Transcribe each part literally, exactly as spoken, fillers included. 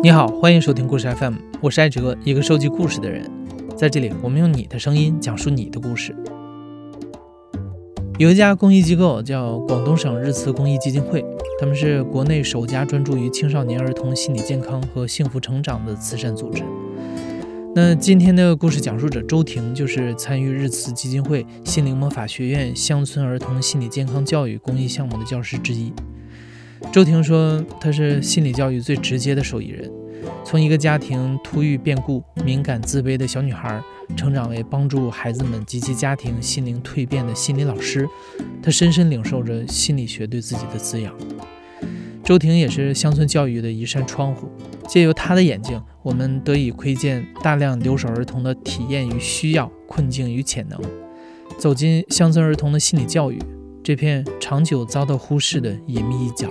你好，欢迎收听故事 F M， 我是艾哲，一个收集故事的人。在这里，我们用你的声音讲述你的故事。有一家公益机构叫广东省日慈公益基金会，他们是国内首家专注于青少年儿童心理健康和幸福成长的慈善组织。那今天的故事讲述者周婷就是参与日慈基金会心灵魔法学院乡村儿童心理健康教育公益项目的教师之一。周婷说，她是心理教育最直接的受益人，从一个家庭突遇变故、敏感自卑的小女孩，成长为帮助孩子们及其家庭心灵蜕变的心理老师，她深深领受着心理学对自己的滋养。周婷也是乡村教育的一扇窗户，借由她的眼睛，我们得以窥见大量留守儿童的体验与需要、困境与潜能，走进乡村儿童的心理教育这片长久遭到忽视的隐秘一角。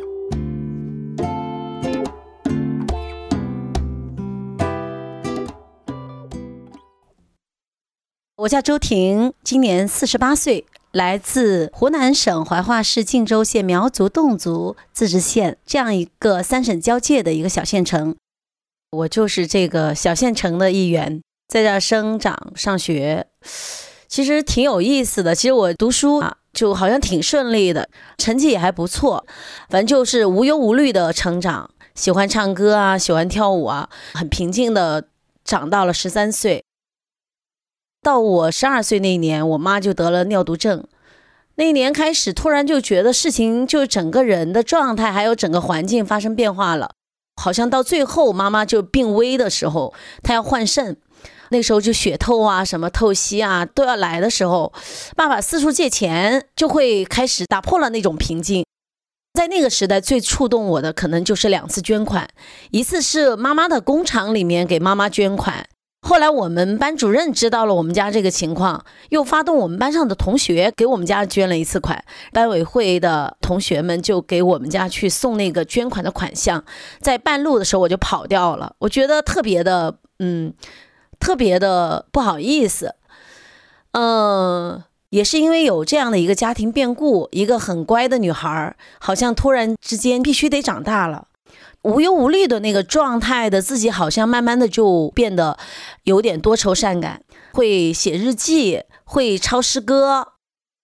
我叫周婷，今年四十八岁，来自湖南省怀化市靖州县苗族侗族自治县这样一个三省交界的一个小县城。我就是这个小县城的一员，在这生长上学，其实挺有意思的。其实我读书啊，就好像挺顺利的，成绩也还不错，反正就是无忧无虑的成长，喜欢唱歌啊，喜欢跳舞啊，很平静的长到了十三岁。到我十二岁那年，我妈就得了尿毒症。那一年开始，突然就觉得事情就整个人的状态还有整个环境发生变化了，好像到最后妈妈就病危的时候，她要换肾，那时候就血透啊什么透析啊都要来的时候，爸爸四处借钱，就会开始打破了那种平静。在那个时代最触动我的可能就是两次捐款，一次是妈妈的工厂里面给妈妈捐款，后来我们班主任知道了我们家这个情况，又发动我们班上的同学给我们家捐了一次款，班委会的同学们就给我们家去送那个捐款的款项，在半路的时候我就跑掉了，我觉得特别的嗯，特别的不好意思。嗯，也是因为有这样的一个家庭变故，一个很乖的女孩好像突然之间必须得长大了，无忧无虑的那个状态的自己好像慢慢的就变得有点多愁善感，会写日记，会抄诗歌。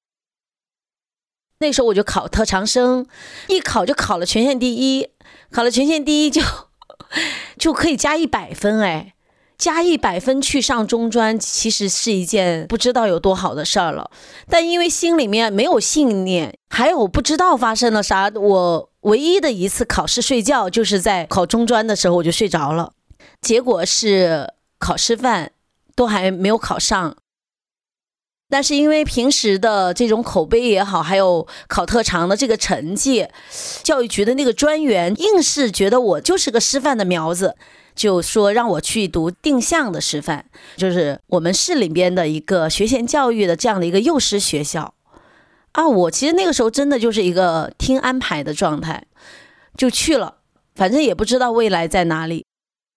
那时候我就考特长生，一考就考了全县第一，考了全县第一就就可以加一百分，哎，加一百分去上中专，其实是一件不知道有多好的事儿了。但因为心里面没有信念，还有不知道发生了啥，我唯一的一次考试睡觉，就是在考中专的时候我就睡着了，结果是考师范都还没有考上。但是因为平时的这种口碑也好，还有考特长的这个成绩，教育局的那个专员硬是觉得我就是个师范的苗子，就说让我去读定向的师范，就是我们市里边的一个学前教育的这样的一个幼师学校啊。我其实那个时候真的就是一个听安排的状态，就去了，反正也不知道未来在哪里。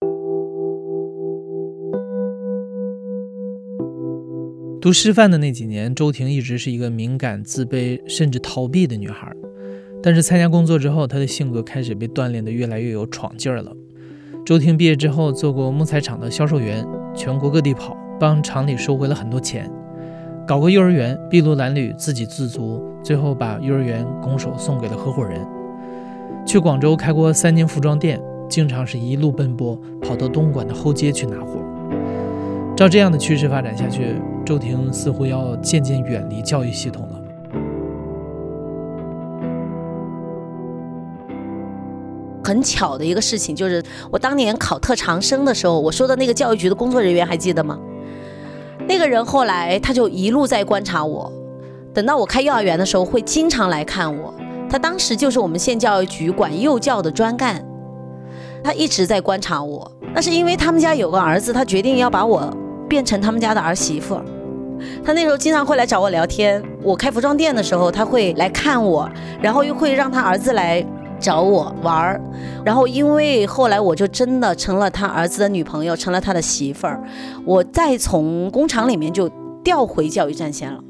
读师范的那几年，周婷一直是一个敏感、自卑甚至逃避的女孩，但是参加工作之后，她的性格开始被锻炼得越来越有闯劲儿了。周婷毕业之后做过木材厂的销售员，全国各地跑，帮厂里收回了很多钱，搞过幼儿园，筚路蓝缕，自给自足，最后把幼儿园拱手送给了合伙人。去广州开过三间服装店，经常是一路奔波，跑到东莞的后街去拿货。照这样的趋势发展下去，周婷似乎要渐渐远离教育系统了。 很巧的一个事情就是我当年考特长生的时候，我说的那个教育局的工作人员还记得吗？那个人后来他就一路在观察我，等到我开幼儿园的时候会经常来看我，他当时就是我们县教育局管幼教的专干，他一直在观察我。那是因为他们家有个儿子，他决定要把我变成他们家的儿媳妇，他那时候经常会来找我聊天，我开服装店的时候他会来看我，然后又会让他儿子来找我玩，然后因为后来我就真的成了他儿子的女朋友，成了他的媳妇儿，我再从工厂里面就调回教育战线了。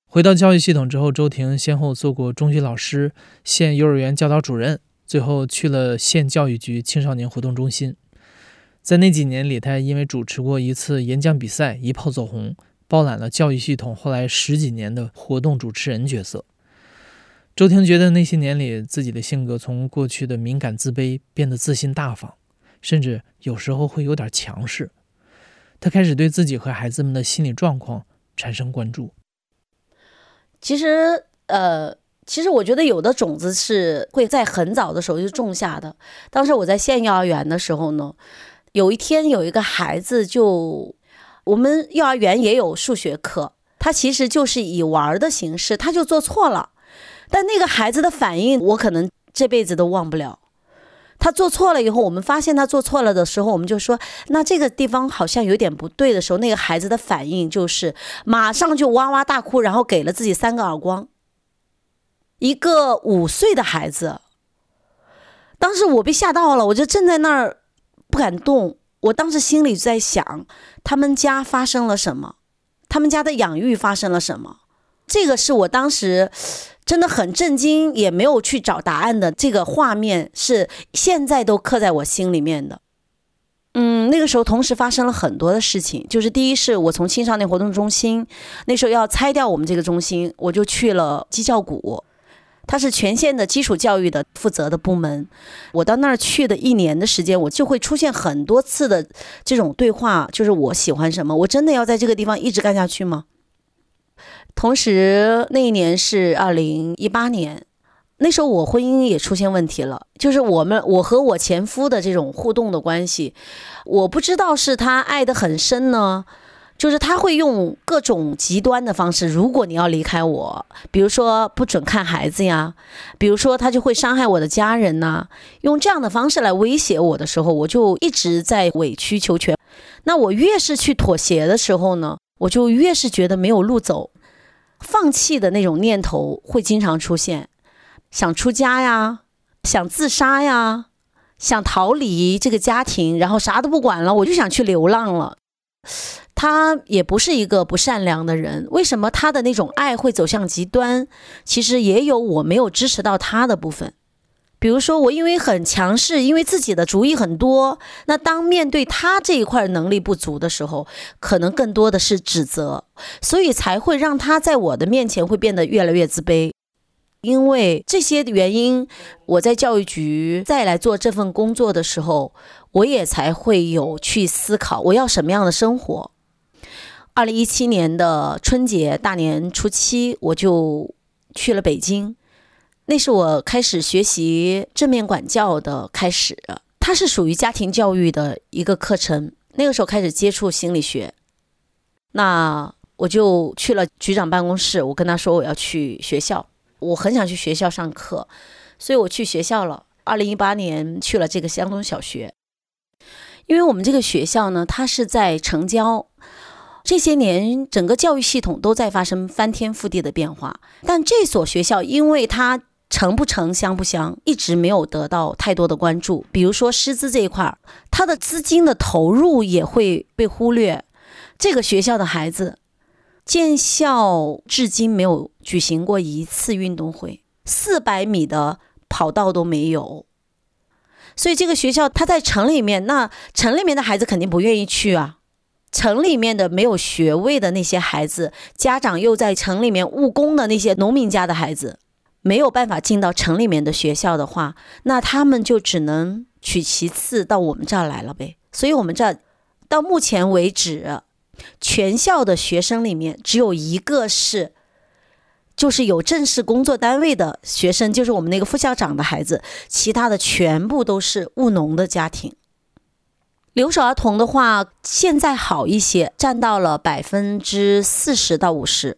回到教育系统之后，周婷先后做过中学老师、县幼儿园教导主任，最后去了县教育局青少年活动中心。在那几年里，他因为主持过一次演讲比赛一炮走红，包揽了教育系统后来十几年的活动主持人角色。周婷觉得那些年里自己的性格从过去的敏感自卑变得自信大方，甚至有时候会有点强势。他开始对自己和孩子们的心理状况产生关注。 其实呃其实我觉得有的种子是会在很早的时候就种下的。当时我在县幼儿园的时候呢，有一天有一个孩子，就我们幼儿园也有数学课，他其实就是以玩的形式，他就做错了，但那个孩子的反应我可能这辈子都忘不了。他做错了以后，我们发现他做错了的时候，我们就说那这个地方好像有点不对的时候，那个孩子的反应就是马上就哇哇大哭，然后给了自己三个耳光。一个五岁的孩子，当时我被吓到了，我就站在那儿不敢动。我当时心里在想，他们家发生了什么？他们家的养育发生了什么？这个是我当时真的很震惊，也没有去找答案的。这个画面是现在都刻在我心里面的。嗯，那个时候同时发生了很多的事情，就是第一是我从青少年活动中心，那时候要拆掉我们这个中心，我就去了基教股。它是全县的基础教育的负责的部门。我到那儿去的一年的时间，我就会出现很多次的这种对话，就是我喜欢什么，我真的要在这个地方一直干下去吗？同时那一年是二零一八年，那时候我婚姻也出现问题了，就是我们我和我前夫的这种互动的关系，我不知道是他爱得很深呢，就是他会用各种极端的方式，如果你要离开我，比如说不准看孩子呀，比如说他就会伤害我的家人呐，用这样的方式来威胁我的时候，我就一直在委曲求全。那我越是去妥协的时候呢，我就越是觉得没有路走，放弃的那种念头会经常出现，想出家呀，想自杀呀，想逃离这个家庭，然后啥都不管了，我就想去流浪了。他也不是一个不善良的人，为什么他的那种爱会走向极端？其实也有我没有支持到他的部分。比如说我因为很强势，因为自己的主意很多，那当面对他这一块能力不足的时候，可能更多的是指责，所以才会让他在我的面前会变得越来越自卑。因为这些原因，我在教育局再来做这份工作的时候，我也才会有去思考我要什么样的生活。二零一七年的春节大年初七，我就去了北京，那是我开始学习正面管教的开始，它是属于家庭教育的一个课程。那个时候开始接触心理学，那我就去了局长办公室，我跟他说我要去学校，我很想去学校上课，所以我去学校了。二零一八年去了这个湘东小学，因为我们这个学校呢，它是在城郊，这些年整个教育系统都在发生翻天覆地的变化，但这所学校因为它城不城乡不乡，一直没有得到太多的关注。比如说师资这一块，它的资金的投入也会被忽略。这个学校的孩子建校至今没有举行过一次运动会，四百米的跑道都没有。所以这个学校它在城里面，那城里面的孩子肯定不愿意去啊。城里面的没有学位的那些孩子，家长又在城里面务工的那些农民家的孩子，没有办法进到城里面的学校的话，那他们就只能取其次到我们这儿来了呗。所以我们这到目前为止，全校的学生里面只有一个是就是有正式工作单位的学生，就是我们那个副校长的孩子，其他的全部都是务农的家庭。留守儿童的话现在好一些，占到了百分之四十到五十。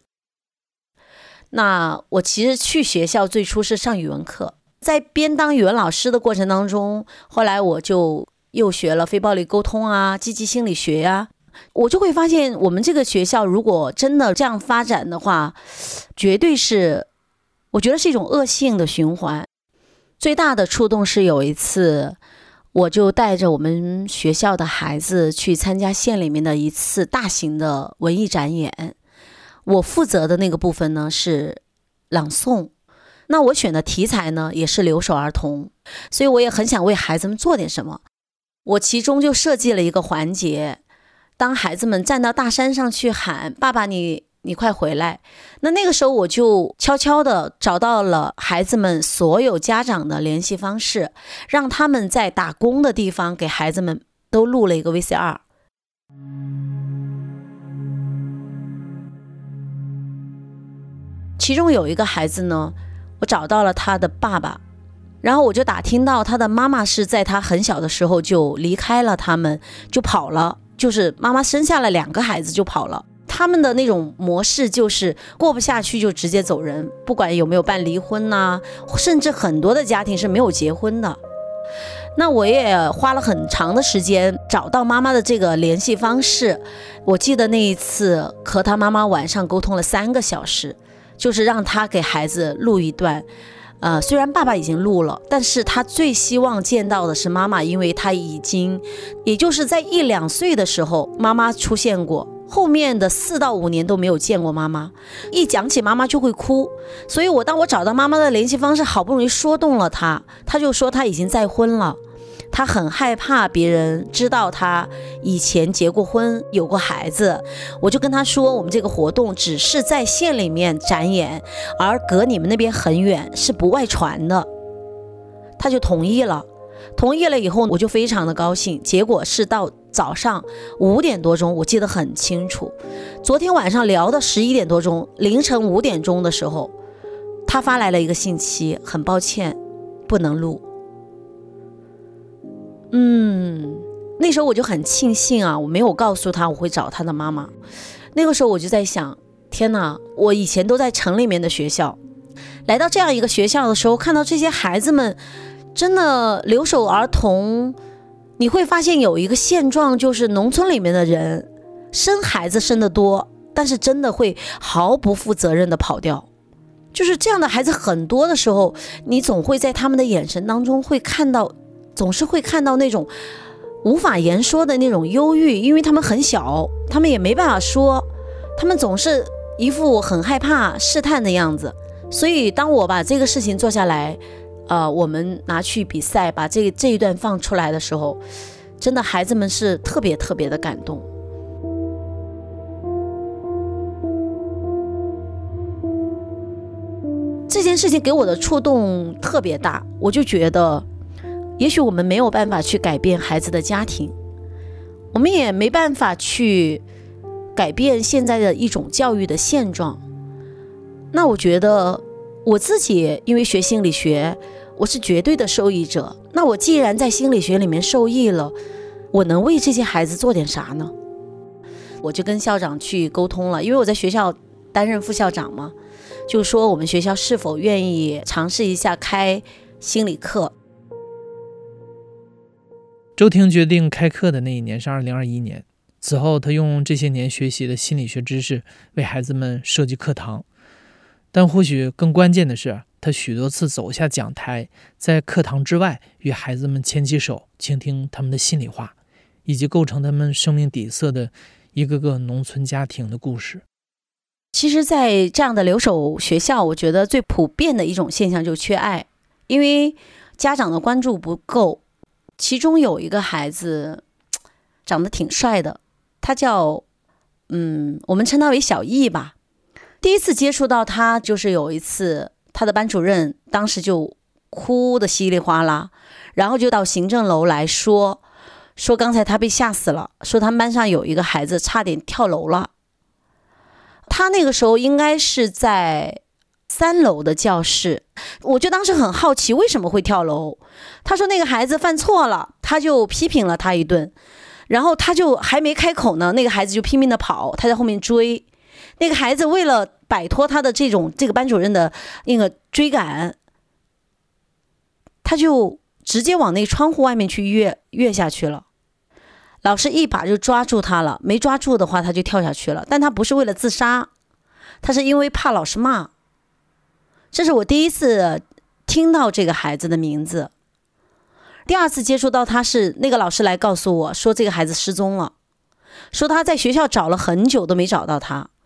那我其实去学校最初是上语文课，在边当语文老师的过程当中，后来我就又学了非暴力沟通啊，积极心理学呀、啊，我就会发现我们这个学校如果真的这样发展的话，绝对是我觉得是一种恶性的循环。最大的触动是有一次我就带着我们学校的孩子去参加县里面的一次大型的文艺展演， 我负责的那个部分呢是朗诵，那我选的题材呢也是留守儿童，所以我也很想为孩子们做点什么。我其中就设计了一个环节，当孩子们站到大山上去喊爸爸你你快回来，那那个时候我就悄悄地找到了孩子们所有家长的联系方式，让他们在打工的地方给孩子们都录了一个 V C R。 其中有一个孩子呢，我找到了他的爸爸，然后我就打听到他的妈妈是在他很小的时候就离开了他们，就跑了，就是妈妈生下了两个孩子就跑了。他们的那种模式就是过不下去就直接走人，不管有没有办离婚啊，甚至很多的家庭是没有结婚的。那我也花了很长的时间找到妈妈的这个联系方式，我记得那一次和他妈妈晚上沟通了三个小时，就是让他给孩子录一段。呃，虽然爸爸已经录了，但是他最希望见到的是妈妈，因为他已经，也就是在一两岁的时候，妈妈出现过，后面的四到五年都没有见过妈妈，一讲起妈妈就会哭。所以我当我找到妈妈的联系方式，好不容易说动了他，他就说他已经再婚了，他很害怕别人知道他以前结过婚有过孩子。我就跟他说，我们这个活动只是在县里面展演，而隔你们那边很远，是不外传的。他就同意了，同意了以后我就非常的高兴。结果是到早上五点多钟，我记得很清楚，昨天晚上聊到十一点多钟，凌晨五点钟的时候，他发来了一个信息，很抱歉不能录。嗯，那时候我就很庆幸啊，我没有告诉他我会找他的妈妈。那个时候我就在想，天哪，我以前都在城里面的学校，来到这样一个学校的时候，看到这些孩子们真的留守儿童，你会发现有一个现状，就是农村里面的人生孩子生得多，但是真的会毫不负责任的跑掉。就是这样的孩子很多的时候，你总会在他们的眼神当中会看到，总是会看到那种无法言说的那种忧郁，因为他们很小，他们也没办法说，他们总是一副很害怕试探的样子。所以当我把这个事情做下来，呃，我们拿去比赛，把这这一段放出来的时候，真的孩子们是特别特别的感动。这件事情给我的触动特别大，我就觉得也许我们没有办法去改变孩子的家庭，我们也没办法去改变现在的一种教育的现状。那我觉得我自己因为学心理学，我是绝对的受益者，那我既然在心理学里面受益了，我能为这些孩子做点啥呢？我就跟校长去沟通了，因为我在学校担任副校长嘛，就说我们学校是否愿意尝试一下开心理课。 周婷决定开课的那一年是二零二一年，此后她用这些年学习的心理学知识为孩子们设计课堂，但或许更关键的是，她许多次走下讲台，在课堂之外与孩子们牵起手，倾听他们的心里话，以及构成他们生命底色的一个个农村家庭的故事。 其实在这样的留守学校，我觉得最普遍的一种现象就是缺爱，因为家长的关注不够。其中有一个孩子长得挺帅的，他叫嗯，我们称他为小易吧。第一次接触到他，就是有一次他的班主任当时就哭得稀里哗啦，然后就到行政楼来说说刚才他被吓死了，说他们班上有一个孩子差点跳楼了。他那个时候应该是在三楼的教室，我就当时很好奇为什么会跳楼。他说那个孩子犯错了，他就批评了他一顿，然后他就还没开口呢，那个孩子就拼命的跑，他在后面追。那个孩子为了摆脱他的这种这个班主任的那个追赶，他就直接往那窗户外面去跃跃下去了。老师一把就抓住他了，没抓住的话他就跳下去了，但他不是为了自杀，他是因为怕老师骂。这是我第一次听到这个孩子的名字。第二次接触到他是那个老师来告诉我说这个孩子失踪了，说他在学校找了很久都没找到他，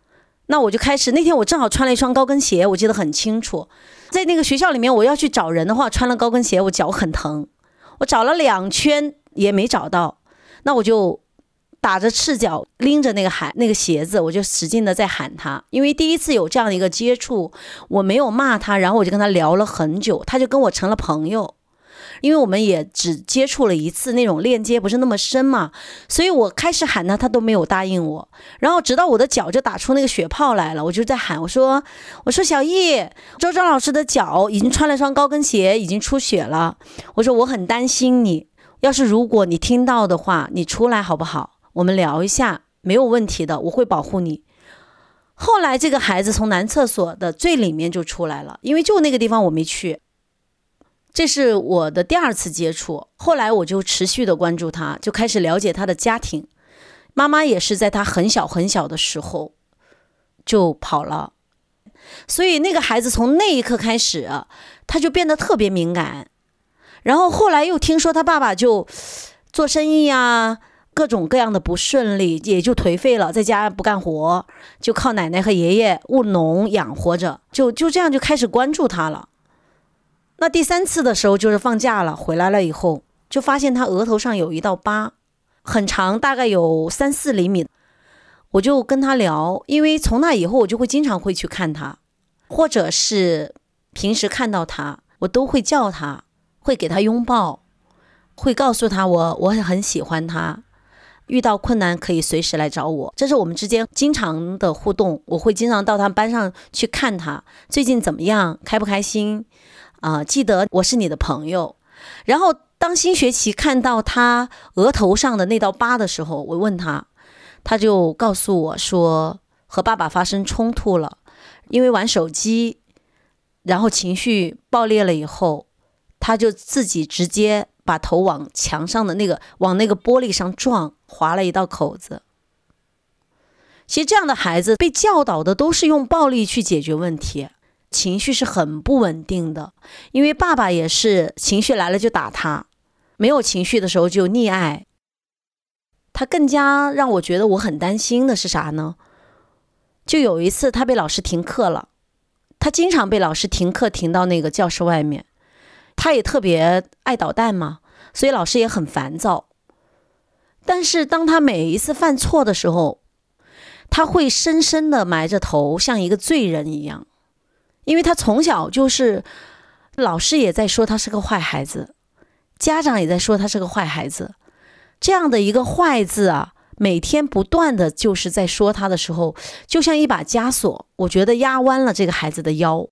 那我就开始，那天我正好穿了一双高跟鞋，我记得很清楚，在那个学校里面我要去找人的话，穿了高跟鞋我脚很疼，我找了两圈也没找到，那我就打着赤脚拎着那个喊那个鞋子，我就使劲的在喊他，因为第一次有这样的一个接触，我没有骂他，然后我就跟他聊了很久，他就跟我成了朋友，因为我们也只接触了一次，那种链接不是那么深嘛，所以我开始喊他，他都没有答应我，然后直到我的脚就打出那个血泡来了，我就在喊，我说我说小易，周张老师的脚已经穿了双高跟鞋，已经出血了，我说我很担心你，要是如果你听到的话，你出来好不好？我们聊一下，没有问题的，我会保护你。后来这个孩子从男厕所的最里面就出来了，因为就那个地方我没去。这是我的第二次接触，后来我就持续的关注他，就开始了解他的家庭。妈妈也是在他很小很小的时候就跑了，所以那个孩子从那一刻开始，他就变得特别敏感。然后后来又听说他爸爸就做生意啊，各种各样的不顺利，也就颓废了，在家不干活，就靠奶奶和爷爷务农养活着，就就这样就开始关注他了。那第三次的时候就是放假了，回来了以后就发现他额头上有一道疤，很长，大概有三四厘米。我就跟他聊，因为从那以后我就会经常会去看他，或者是平时看到他我都会叫他，会给他拥抱，会告诉他我我很喜欢他，遇到困难可以随时来找我，这是我们之间经常的互动。我会经常到他班上去看他最近怎么样，开不开心啊、呃，记得我是你的朋友。然后当新学期看到他额头上的那道疤的时候，我问他，他就告诉我说和爸爸发生冲突了，因为玩手机，然后情绪爆裂了以后，他就自己直接把头往墙上的那个往那个玻璃上撞，划了一道口子。其实这样的孩子被教导的都是用暴力去解决问题，情绪是很不稳定的，因为爸爸也是情绪来了就打他，没有情绪的时候就溺爱。他更加让我觉得我很担心的是啥呢？就有一次他被老师停课了，他经常被老师停课停到那个教室外面，他也特别爱捣蛋嘛，所以老师也很烦躁。但是当他每一次犯错的时候，他会深深的埋着头，像一个罪人一样，因为他从小就是老师也在说他是个坏孩子，家长也在说他是个坏孩子，这样的一个坏字啊，每天不断的就是在说他的时候，就像一把枷锁，我觉得压弯了这个孩子的腰。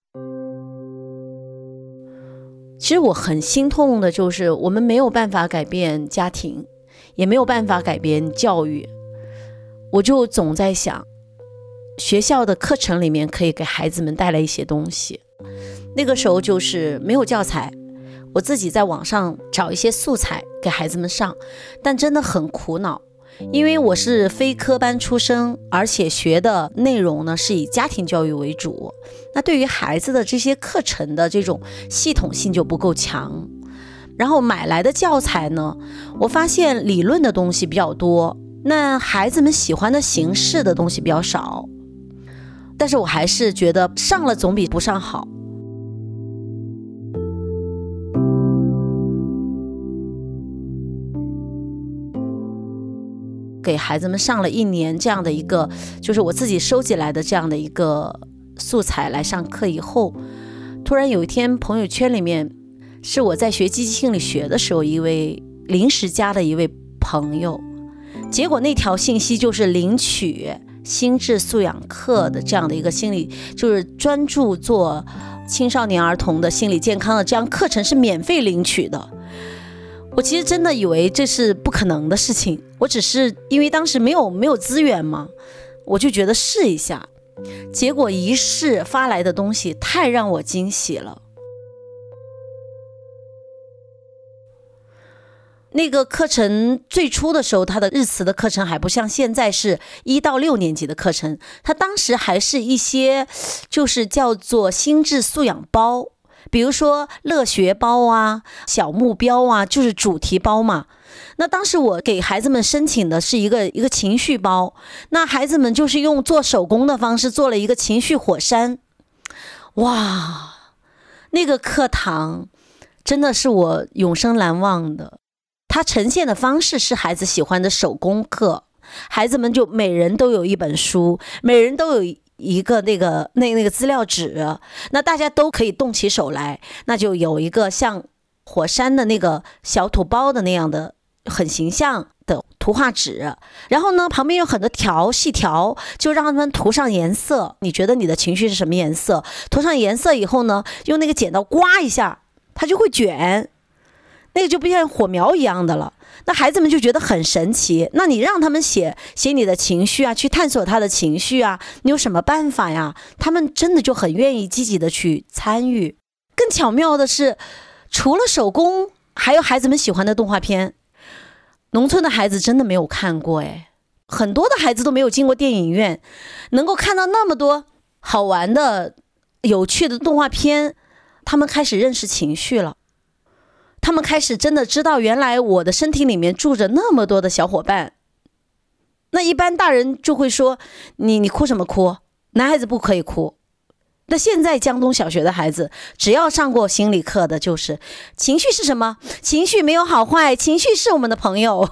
其实我很心痛的就是我们没有办法改变家庭，也没有办法改变教育。我就总在想，学校的课程里面可以给孩子们带来一些东西。那个时候就是没有教材，我自己在网上找一些素材给孩子们上，但真的很苦恼，因为我是非科班出身，而且学的内容呢是以家庭教育为主，那对于孩子的这些课程的这种系统性就不够强。然后买来的教材呢，我发现理论的东西比较多，那孩子们喜欢的形式的东西比较少，但是我还是觉得上了总比不上好。给孩子们上了一年这样的一个，就是我自己收集来的这样的一个素材来上课以后，突然有一天朋友圈里面是我在学积极心理学的时候一位临时加的一位朋友，结果那条信息就是领取心智素养课的这样的一个心理，就是专注做青少年儿童的心理健康的这样课程是免费领取的。我其实真的以为这是不可能的事情，我只是因为当时没有没有资源嘛，我就觉得试一下，结果一试发来的东西太让我惊喜了。那个课程最初的时候，它的日词的课程还不像现在是一到六年级的课程，它当时还是一些就是叫做心智素养包， 比如说乐学包啊、小目标啊，就是主题包嘛。那当时我给孩子们申请的是一个一个情绪包，那孩子们就是用做手工的方式做了一个情绪火山。哇，那个课堂真的是我永生难忘的。它呈现的方式是孩子喜欢的手工课，孩子们就每人都有一本书，每人都有一个那个那那个资料纸，那大家都可以动起手来，那就有一个像火山的那个小土包的那样的很形象的图画纸，然后呢旁边有很多条细条，就让他们涂上颜色。你觉得你的情绪是什么颜色？涂上颜色以后呢，用那个剪刀刮一下，它就会卷，那个就不像火苗一样的了。那孩子们就觉得很神奇。那你让他们写写你的情绪啊，去探索他的情绪啊，你有什么办法呀？他们真的就很愿意积极的去参与。更巧妙的是，除了手工，还有孩子们喜欢的动画片。农村的孩子真的没有看过哎，很多的孩子都没有进过电影院，能够看到那么多好玩的、有趣的动画片，他们开始认识情绪了。他们开始真的知道，原来我的身体里面住着那么多的小伙伴。那一般大人就会说，你你哭什么哭？男孩子不可以哭。那现在江东小学的孩子，只要上过心理课的，就是情绪是什么？情绪没有好坏，情绪是我们的朋友。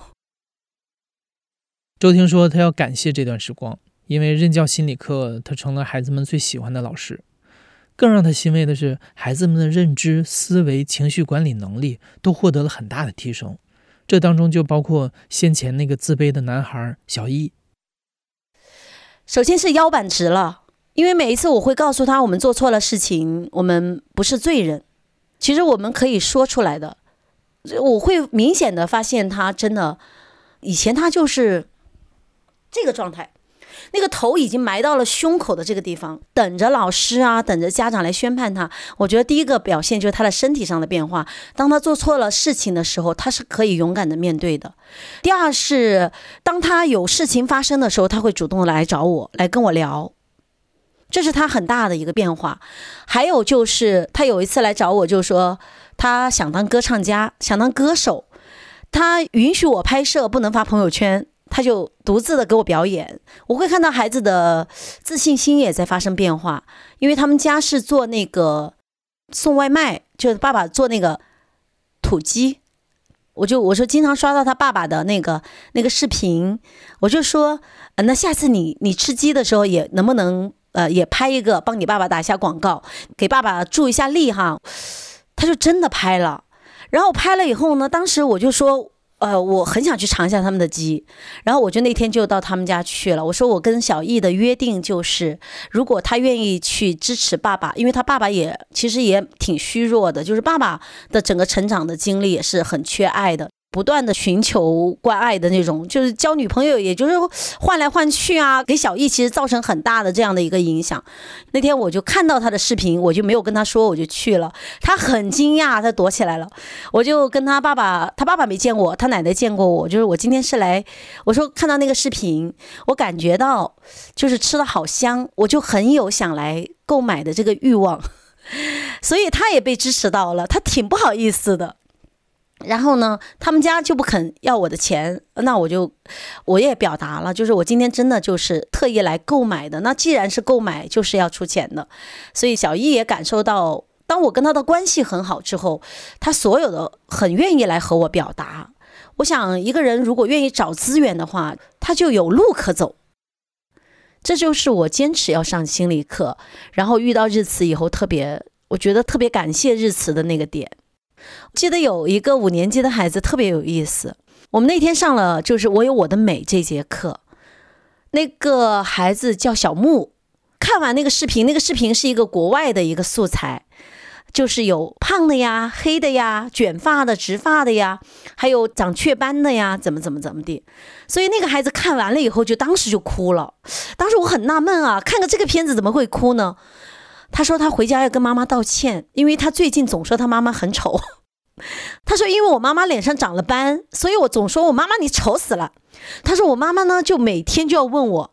周婷说，她要感谢这段时光，因为任教心理课，她成了孩子们最喜欢的老师。更让她欣慰的是，孩子们的认知、思维、情绪管理能力都获得了很大的提升。这当中就包括先前那个自卑的男孩小易。 首先是腰板直了。因为每一次我会告诉他，我们做错了事情，我们不是罪人，其实我们可以说出来的。我会明显的发现他真的，以前他就是这个状态，那个头已经埋到了胸口的这个地方，等着老师啊，等着家长来宣判他。我觉得第一个表现就是他的身体上的变化，当他做错了事情的时候，他是可以勇敢的面对的。第二是，当他有事情发生的时候，他会主动来找我，来跟我聊。这是他很大的一个变化。还有就是他有一次来找我，就说他想当歌唱家，想当歌手，他允许我拍摄，不能发朋友圈，他就独自的给我表演。我会看到孩子的自信心也在发生变化，因为他们家是做那个送外卖，就是爸爸做那个土鸡，我就我说经常刷到他爸爸的那个那个视频，我就说、呃、那下次你你吃鸡的时候也能不能呃，也拍一个，帮你爸爸打一下广告，给爸爸助一下力哈。他就真的拍了，然后拍了以后呢，当时我就说，呃，我很想去尝一下他们的鸡，然后我就那天就到他们家去了。我说我跟小易的约定就是，如果他愿意去支持爸爸，因为他爸爸也其实也挺虚弱的，就是爸爸的整个成长的经历也是很缺爱的。不断的寻求关爱的那种，就是交女朋友，也就是换来换去啊，给小易其实造成很大的这样的一个影响。那天我就看到他的视频，我就没有跟他说，我就去了。他很惊讶，他躲起来了。我就跟他爸爸，他爸爸没见过，他奶奶见过我。就是我今天是来，我说看到那个视频，我感觉到就是吃的好香，我就很有想来购买的这个欲望，所以他也被支持到了，他挺不好意思的。然后呢，他们家就不肯要我的钱，那我就我也表达了，就是我今天真的就是特意来购买的。那既然是购买，就是要出钱的。所以小易也感受到，当我跟他的关系很好之后，他所有的很愿意来和我表达。我想一个人如果愿意找资源的话，他就有路可走。这就是我坚持要上心理课，然后遇到日慈以后特别，我觉得特别感谢日慈的那个点。记得有一个五年级的孩子特别有意思，我们那天上了就是我有我的美这节课，那个孩子叫小木，看完那个视频，那个视频是一个国外的一个素材，就是有胖的呀、黑的呀、卷发的、直发的呀，还有长雀斑的呀，怎么怎么怎么地。所以那个孩子看完了以后就当时就哭了。当时我很纳闷啊，看个这个片子怎么会哭呢？他说他回家要跟妈妈道歉，因为他最近总说他妈妈很丑。他说因为我妈妈脸上长了斑，所以我总说我妈妈你丑死了。他说我妈妈呢就每天就要问我，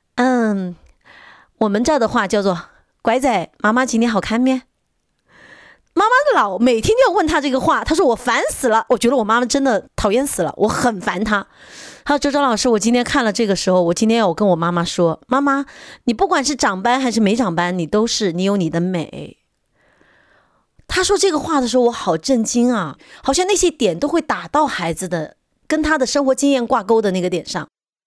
嗯，我们这儿的话叫做乖仔，妈妈今天好看没？ 妈妈老每天就要问他这个话，他说我烦死了，我觉得我妈妈真的讨厌死了，我很烦他。他说周周老师，我今天看了这个时候，我今天要跟我妈妈说，妈妈，你不管是长斑还是没长斑，你都是你有你的美。他说这个话的时候，我好震惊啊，好像那些点都会打到孩子的跟他的生活经验挂钩的那个点上。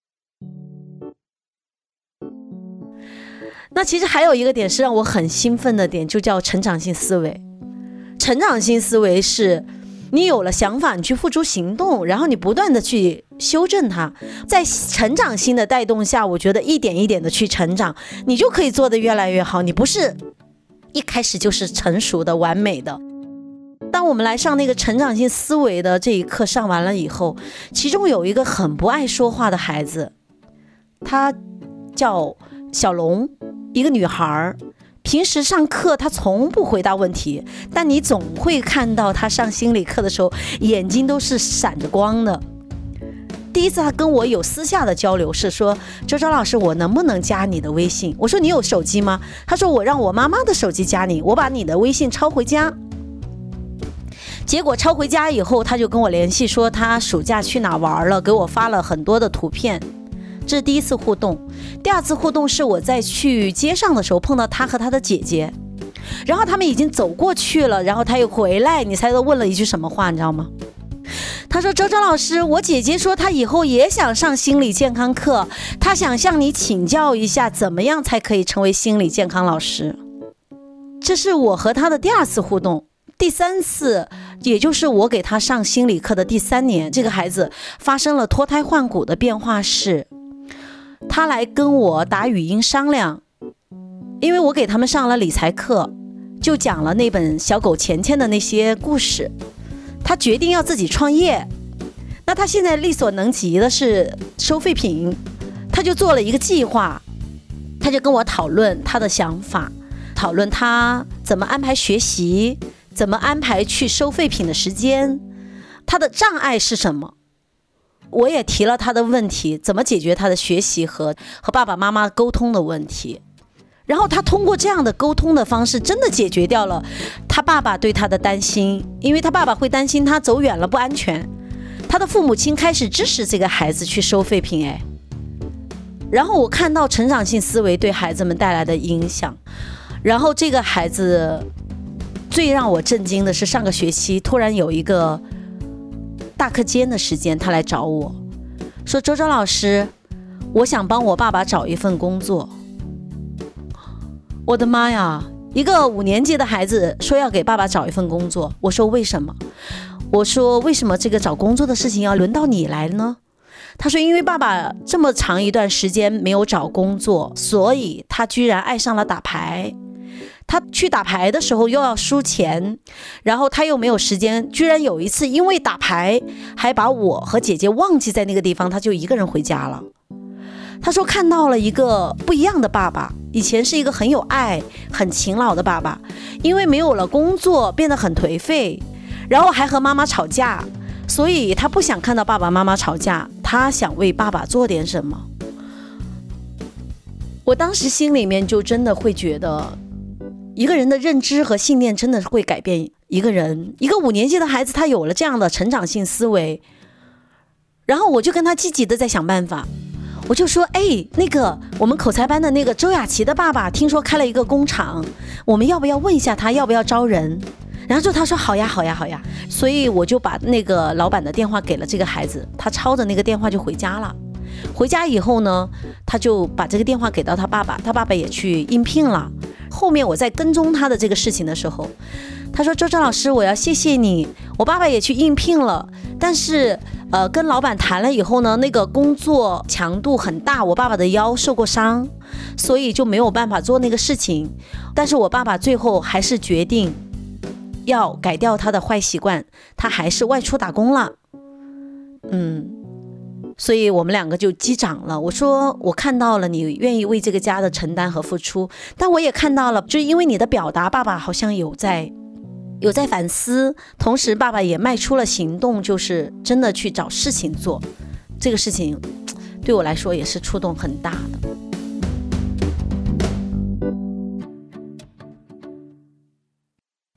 那其实还有一个点是让我很兴奋的点，就叫成长性思维。成长性思维是你有了想法，你去付诸行动，然后你不断的去修正它，在成长性的带动下，我觉得一点一点的去成长，你就可以做得越来越好，你不是一开始就是成熟的完美的。当我们来上那个成长性思维的这一课上完了以后，其中有一个很不爱说话的孩子，他叫小龙，一个女孩，平时上课她从不回答问题，但你总会看到她上心理课的时候眼睛都是闪着光的。第一次她跟我有私下的交流是说，周周老师，我能不能加你的微信？我说你有手机吗？她说我让我妈妈的手机加你，我把你的微信抄回家。结果抄回家以后，她就跟我联系说她暑假去哪玩了，给我发了很多的图片。这是第一次互动。第二次互动是我在去街上的时候碰到他和他的姐姐，然后他们已经走过去了，然后他又回来，你猜他问了一句什么话你知道吗？他说，周周老师，我姐姐说她以后也想上心理健康课，她想向你请教一下怎么样才可以成为心理健康老师。这是我和他的第二次互动。第三次，也就是我给他上心理课的第三年，这个孩子发生了脱胎换骨的变化，是他来跟我打语音商量，因为我给他们上了理财课，就讲了那本小狗钱钱的那些故事。他决定要自己创业，那他现在力所能及的是收废品，他就做了一个计划，他就跟我讨论他的想法，讨论他怎么安排学习，怎么安排去收废品的时间，他的障碍是什么。我也提了他的问题，怎么解决他的学习和和爸爸妈妈沟通的问题。然后他通过这样的沟通的方式，真的解决掉了他爸爸对他的担心，因为他爸爸会担心他走远了不安全。他的父母亲开始支持这个孩子去收废品，哎，然后我看到成长性思维对孩子们带来的影响。然后这个孩子最让我震惊的是，上个学期突然有一个大课间的时间，他来找我说，周周老师，我想帮我爸爸找一份工作。我的妈呀，一个五年级的孩子说要给爸爸找一份工作。我说为什么？我说为什么这个找工作的事情要轮到你来呢？他说因为爸爸这么长一段时间没有找工作，所以他居然爱上了打牌。他去打牌的时候又要输钱，然后他又没有时间，居然有一次因为打牌还把我和姐姐忘记在那个地方，他就一个人回家了。他说看到了一个不一样的爸爸，以前是一个很有爱很勤劳的爸爸，因为没有了工作变得很颓废，然后还和妈妈吵架，所以他不想看到爸爸妈妈吵架，他想为爸爸做点什么。我当时心里面就真的会觉得，一个人的认知和信念真的会改变一个人。一个五年级的孩子，他有了这样的成长性思维，然后我就跟他积极的在想办法。我就说，哎，那个我们口才班的那个周雅琪的爸爸听说开了一个工厂，我们要不要问一下他要不要招人？然后就他说好呀好呀好呀。所以我就把那个老板的电话给了这个孩子，他抄着那个电话就回家了。回家以后呢，他就把这个电话给到他爸爸，他爸爸也去应聘了。后面我在跟踪他的这个事情的时候，他说周周老师，我要谢谢你，我爸爸也去应聘了，但是呃，跟老板谈了以后呢，那个工作强度很大，我爸爸的腰受过伤，所以就没有办法做那个事情。但是我爸爸最后还是决定要改掉他的坏习惯，他还是外出打工了。嗯，所以我们两个就击掌了。我说我看到了你愿意为这个家的承担和付出，但我也看到了，就是因为你的表达，爸爸好像有在有在反思，同时爸爸也迈出了行动，就是真的去找事情做。这个事情对我来说也是触动很大的。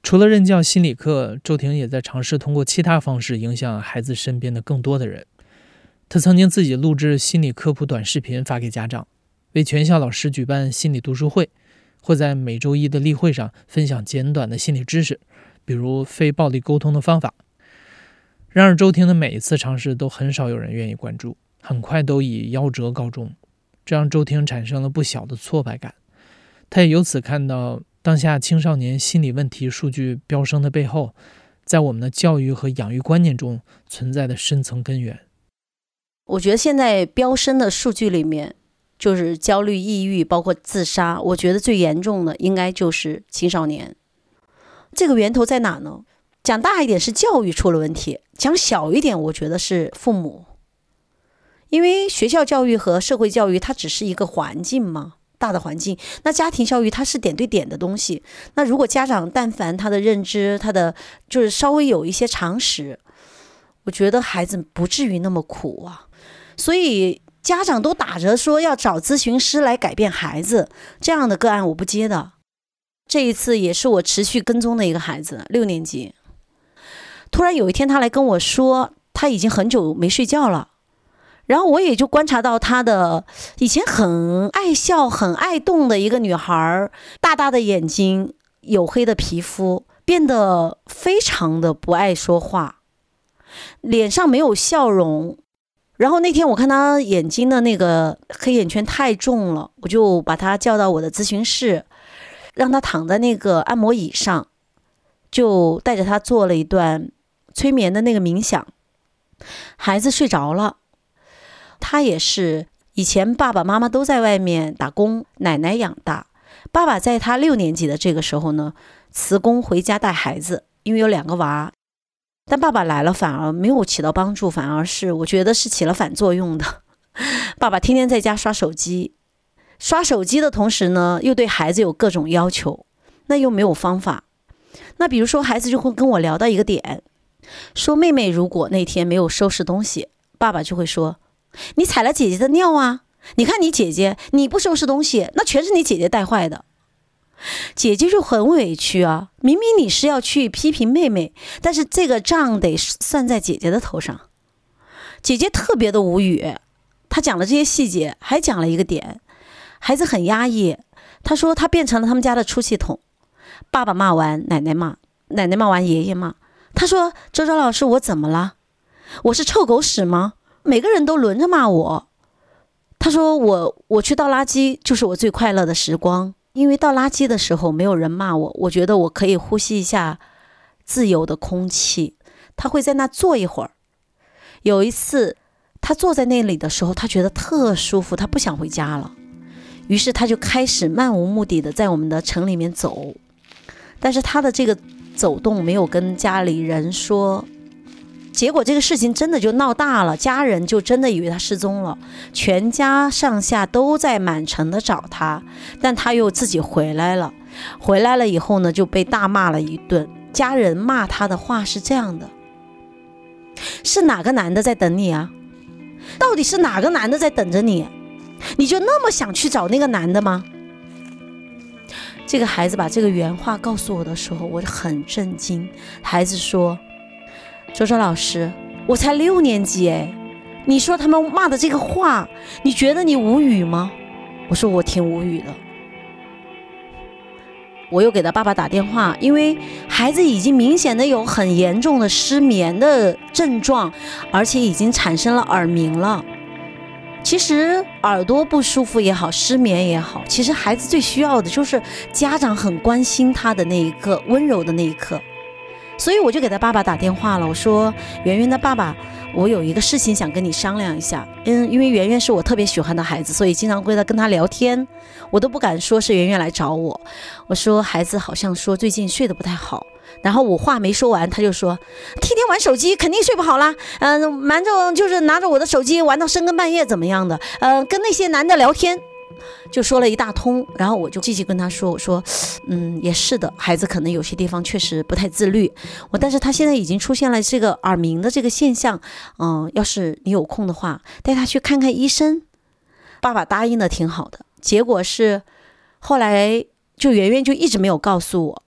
除了任教心理课，周婷也在尝试通过其他方式影响孩子身边的更多的人。她曾经自己录制心理科普短视频发给家长，为全校老师举办心理读书会，或在每周一的例会上分享简短的心理知识，比如非暴力沟通的方法。然而周婷的每一次尝试都很少有人愿意关注，很快都以夭折告终，这让周婷产生了不小的挫败感。她也由此看到当下青少年心理问题数据飙升的背后，在我们的教育和养育观念中存在的深层根源。 我觉得现在飙升的数据里面，就是焦虑、抑郁，包括自杀，我觉得最严重的应该就是青少年。这个源头在哪呢？讲大一点是教育出了问题，讲小一点我觉得是父母。因为学校教育和社会教育它只是一个环境嘛，大的环境，那家庭教育它是点对点的东西。那如果家长但凡他的认知，他的就是稍微有一些常识，我觉得孩子不至于那么苦啊。所以家长都打着说要找咨询师来改变孩子，这样的个案我不接的。这一次也是我持续跟踪的一个孩子，六年级。突然有一天他来跟我说，他已经很久没睡觉了。然后我也就观察到他的以前很爱笑很爱动的一个女孩，大大的眼睛，黝黑的皮肤，变得非常的不爱说话，脸上没有笑容。然后那天我看他眼睛的那个黑眼圈太重了，我就把他叫到我的咨询室，让他躺在那个按摩椅上，就带着他做了一段催眠的那个冥想。孩子睡着了。他也是以前爸爸妈妈都在外面打工，奶奶养大。爸爸在他六年级的这个时候呢，辞工回家带孩子，因为有两个娃。但爸爸来了反而没有起到帮助，反而是我觉得是起了反作用的。爸爸天天在家刷手机，刷手机的同时呢，又对孩子有各种要求，那又没有方法。那比如说孩子就会跟我聊到一个点，说妹妹如果那天没有收拾东西，爸爸就会说，你踩了姐姐的尿啊，你看你姐姐，你不收拾东西，那全是你姐姐带坏的。姐姐就很委屈啊，明明你是要去批评妹妹，但是这个账得算在姐姐的头上。姐姐特别的无语，她讲了这些细节，还讲了一个点，孩子很压抑。她说她变成了他们家的出气筒，爸爸骂完奶奶骂，奶奶骂完爷爷骂。她说，周周老师，我怎么了？我是臭狗屎吗？每个人都轮着骂我。他说我我去倒垃圾就是我最快乐的时光，因为倒垃圾的时候没有人骂我，我觉得我可以呼吸一下自由的空气。他会在那坐一会儿。有一次他坐在那里的时候，他觉得特舒服，他不想回家了，于是他就开始漫无目的的在我们的城里面走。但是他的这个走动没有跟家里人说，结果这个事情真的就闹大了，家人就真的以为他失踪了，全家上下都在满城的找他，但他又自己回来了。回来了以后呢，就被大骂了一顿。家人骂他的话是这样的，是哪个男的在等你啊？到底是哪个男的在等着你？你就那么想去找那个男的吗？这个孩子把这个原话告诉我的时候，我很震惊。孩子说，周周老师，我才六年级哎，你说他们骂的这个话，你觉得你无语吗？我说我挺无语的。我又给他爸爸打电话，因为孩子已经明显的有很严重的失眠的症状，而且已经产生了耳鸣了。其实耳朵不舒服也好，失眠也好，其实孩子最需要的就是家长很关心他的那一刻，温柔的那一刻。所以我就给他爸爸打电话了，我说，圆圆的爸爸，我有一个事情想跟你商量一下。嗯，因为圆圆是我特别喜欢的孩子，所以经常会跟他聊天，我都不敢说是圆圆来找我。我说孩子好像说最近睡得不太好，然后我话没说完，他就说天天玩手机肯定睡不好啦，嗯、呃，瞒着就是拿着我的手机玩到深更半夜怎么样的，呃，跟那些男的聊天。就说了一大通，然后我就继续跟他说，我说嗯，也是的，孩子可能有些地方确实不太自律，我但是他现在已经出现了这个耳鸣的这个现象，嗯、呃，要是你有空的话带他去看看医生。爸爸答应的挺好的，结果是后来就圆圆就一直没有告诉我，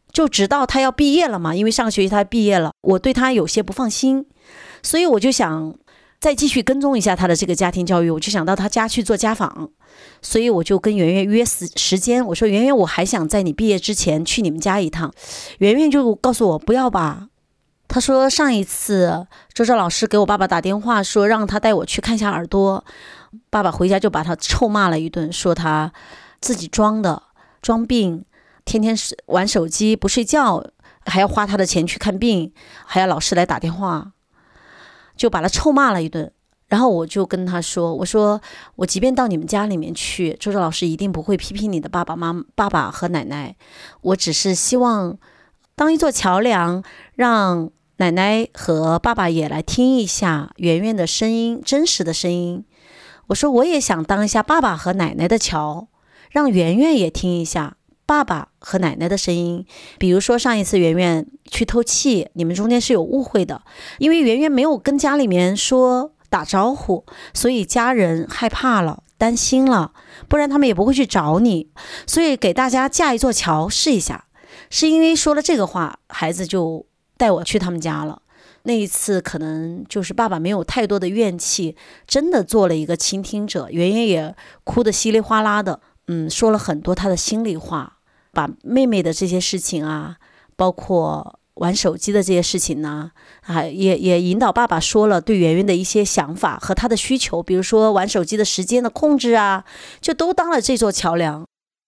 就直到他要毕业了嘛，因为上个学期他毕业了，我对他有些不放心，所以我就想再继续跟踪一下他的这个家庭教育，我就想到他家去做家访，所以我就跟圆圆约时时间，我说圆圆，我还想在你毕业之前去你们家一趟。圆圆就告诉我不要吧，他说上一次周周老师给我爸爸打电话说让他带我去看一下耳朵，爸爸回家就把他臭骂了一顿，说他自己装的装病，天天玩手机不睡觉，还要花他的钱去看病，还要老师来打电话，就把他臭骂了一顿。然后我就跟他说，我说我即便到你们家里面去，周周老师一定不会批评你的爸爸妈妈爸爸和奶奶，我只是希望当一座桥梁，让奶奶和爸爸也来听一下圆圆的声音，真实的声音。我说我也想当一下爸爸和奶奶的桥，让圆圆也听一下爸爸和奶奶的声音。比如说上一次圆圆去透气，你们中间是有误会的，因为圆圆没有跟家里面说打招呼，所以家人害怕了，担心了，不然他们也不会去找你，所以给大家架一座桥试一下。是因为说了这个话，孩子就带我去他们家了。那一次可能就是爸爸没有太多的怨气，真的做了一个倾听者，圆圆也哭得稀里哗啦的，嗯，说了很多他的心里话，把妹妹的这些事情啊，包括玩手机的这些事情呢，啊，也也引导爸爸说了对圆圆的一些想法和他的需求，比如说玩手机的时间的控制啊，就都当了这座桥梁。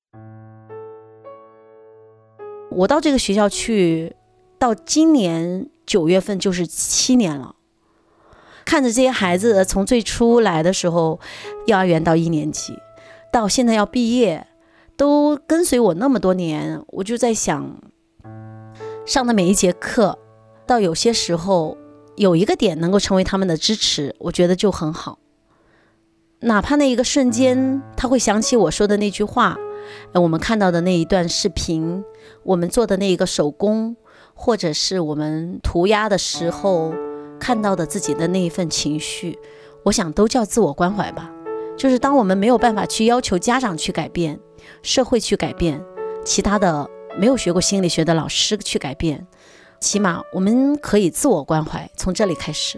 我到这个学校去，到今年九月份就是七年了。看着这些孩子从最初来的时候，幼儿园到一年级，到现在要毕业，都跟随我那么多年，我就在想，上的每一节课，到有些时候有一个点能够成为他们的支持，我觉得就很好。哪怕那一个瞬间，他会想起我说的那句话，我们看到的那一段视频，我们做的那一个手工，或者是我们涂鸦的时候看到的自己的那一份情绪，我想都叫自我关怀吧。就是当我们没有办法去要求家长去改变，社会去改变，其他的没有学过心理学的老师去改变，起码我们可以自我关怀，从这里开始。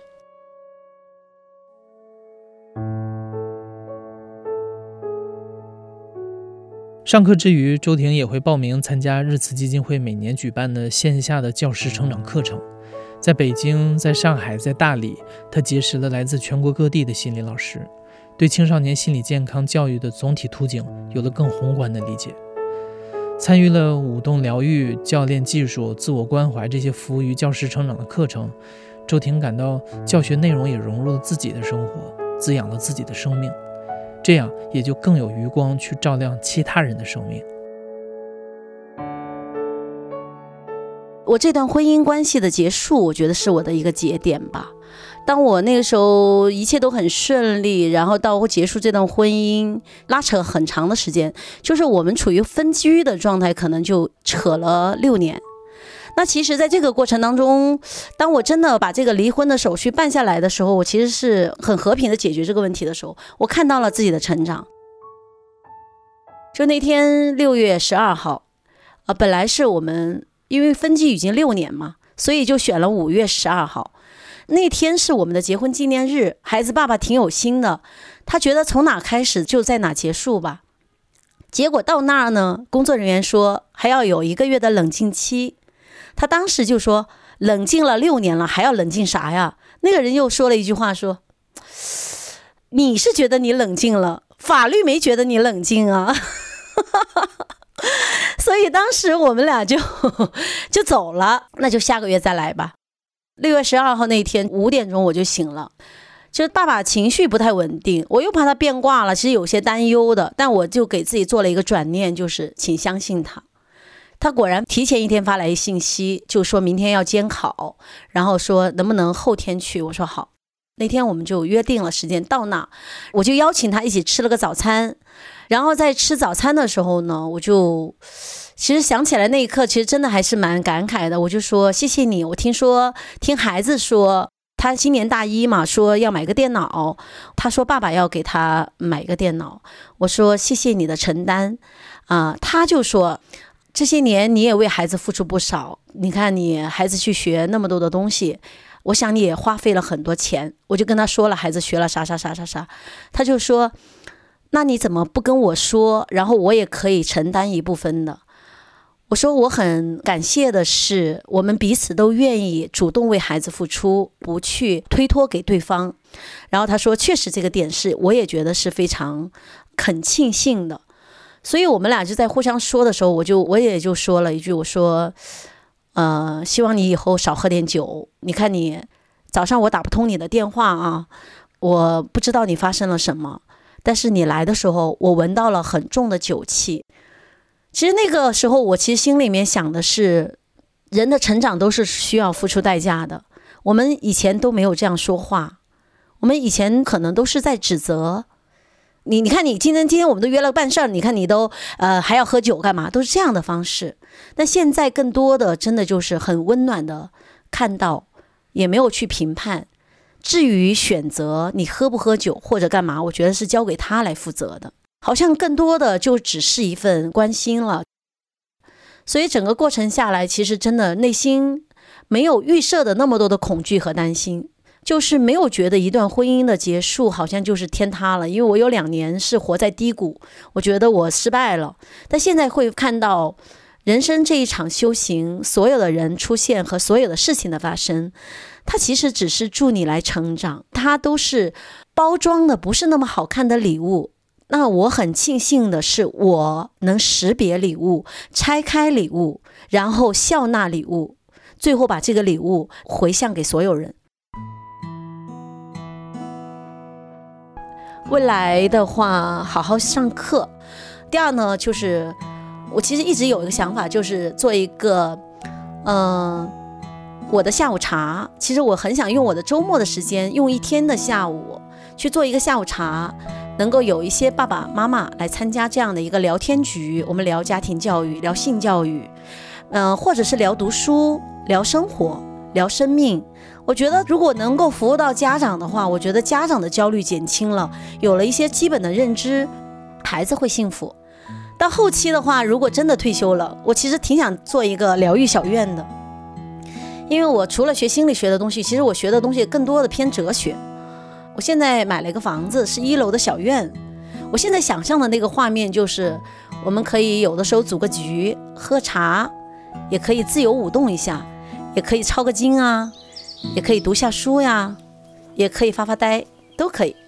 上课之余，周婷也会报名参加日慈基金会每年举办的线下的教师成长课程。在北京、在上海、在大理，她结识了来自全国各地的心理老师，对青少年心理健康教育的总体图景有了更宏观的理解。参与了舞动疗愈、教练技术、自我关怀这些服务于教师成长的课程，周婷感到教学内容也融入了自己的生活，滋养了自己的生命，这样也就更有余光去照亮其他人的生命。 我这段婚姻关系的结束，我觉得是我的一个节点吧。当我那个时候一切都很顺利，然后到结束这段婚姻，拉扯很长的时间，就是我们处于分居的状态，可能就扯了六年。那其实在这个过程当中，当我真的把这个离婚的手续办下来的时候，我其实是很和平的解决这个问题的时候，我看到了自己的成长。就那天六月十二号，呃，本来是我们因为分居已经六年嘛，所以就选了五月十二号。那天是我们的结婚纪念日，孩子爸爸挺有心的，他觉得从哪开始就在哪结束吧。结果到那儿呢，工作人员说还要有一个月的冷静期。他当时就说冷静了六年了，还要冷静啥呀？那个人又说了一句话，说你是觉得你冷静了，法律没觉得你冷静啊。所以当时我们俩就就走了，那就下个月再来吧。六月十二号那天五点钟我就醒了，就是爸爸情绪不太稳定，我又怕他变卦了，其实有些担忧的，但我就给自己做了一个转念，就是请相信他。他果然提前一天发来信息，就说明天要监考，然后说能不能后天去，我说好。那天我们就约定了时间到那，我就邀请他一起吃了个早餐。然后在吃早餐的时候呢，我就其实想起来那一刻其实真的还是蛮感慨的。我就说谢谢你，我听说听孩子说他今年大一嘛，说要买个电脑，他说爸爸要给他买个电脑，我说谢谢你的承担啊、呃。他就说这些年你也为孩子付出不少，你看你孩子去学那么多的东西，我想你也花费了很多钱。我就跟他说了孩子学了啥啥啥啥啥，他就说那你怎么不跟我说，然后我也可以承担一部分的。我说我很感谢的是我们彼此都愿意主动为孩子付出，不去推脱给对方。然后他说确实这个点是我也觉得是非常恳庆幸的。所以我们俩就在互相说的时候，我就我也就说了一句，我说呃，希望你以后少喝点酒。你看你早上我打不通你的电话啊，我不知道你发生了什么，但是你来的时候我闻到了很重的酒气。其实那个时候我其实心里面想的是，人的成长都是需要付出代价的。我们以前都没有这样说话，我们以前可能都是在指责你。你看你今天今天我们都约了办事儿，你看你都呃还要喝酒干嘛，都是这样的方式。但现在更多的真的就是很温暖的看到，也没有去评判。至于选择你喝不喝酒或者干嘛，我觉得是交给他来负责的，好像更多的就只是一份关心了。所以整个过程下来，其实真的内心没有预设的那么多的恐惧和担心，就是没有觉得一段婚姻的结束好像就是天塌了。因为我有两年是活在低谷，我觉得我失败了。但现在会看到人生这一场修行，所有的人出现和所有的事情的发生，它其实只是助你来成长，它都是包装的不是那么好看的礼物。那我很庆幸的是，我能识别礼物，拆开礼物，然后笑纳礼物，最后把这个礼物回向给所有人。未来的话，好好上课。第二呢，就是我其实一直有一个想法，就是做一个嗯、呃，我的下午茶。其实我很想用我的周末的时间，用一天的下午去做一个下午茶，能够有一些爸爸妈妈来参加这样的一个聊天局，我们聊家庭教育，聊性教育，嗯、呃，或者是聊读书，聊生活，聊生命。我觉得如果能够服务到家长的话，我觉得家长的焦虑减轻了，有了一些基本的认知，孩子会幸福。到后期的话，如果真的退休了，我其实挺想做一个疗愈小院的。因为我除了学心理学的东西，其实我学的东西更多的偏哲学。我现在买了一个房子，是一楼的小院。我现在想象的那个画面就是，我们可以有的时候组个局，喝茶，也可以自由舞动一下，也可以抄个经啊，也可以读下书呀，也可以发发呆，都可以。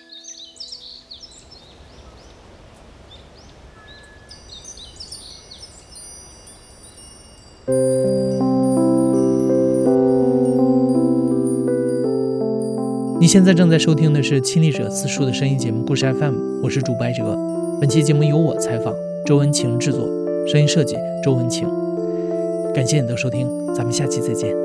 你现在正在收听的是亲历者自述的声音节目故事 F M， 我是主播白哲。本期节目由我采访，周文晴制作，声音设计周文晴。感谢你的收听，咱们下期再见。